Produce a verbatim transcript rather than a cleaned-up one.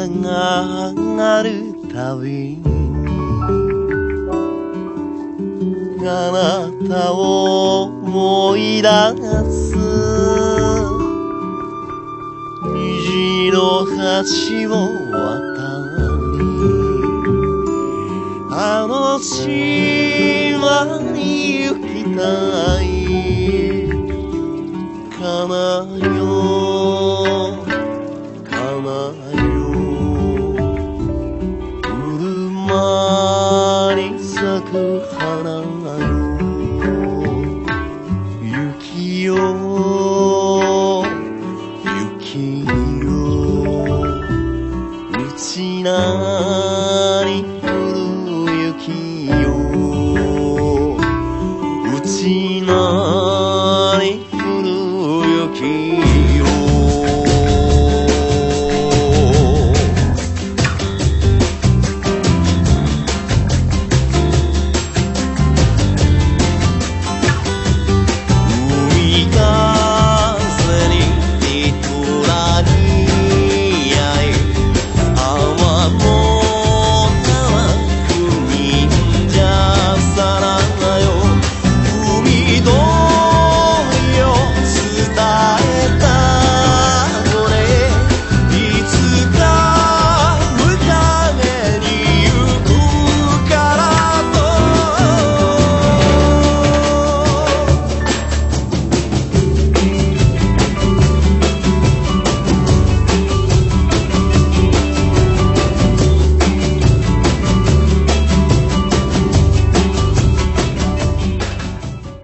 が上がるたびにあなたを思い出す虹の橋を渡りあの島に行きたいかなよかなよ車に咲く花雪よ雪ようちな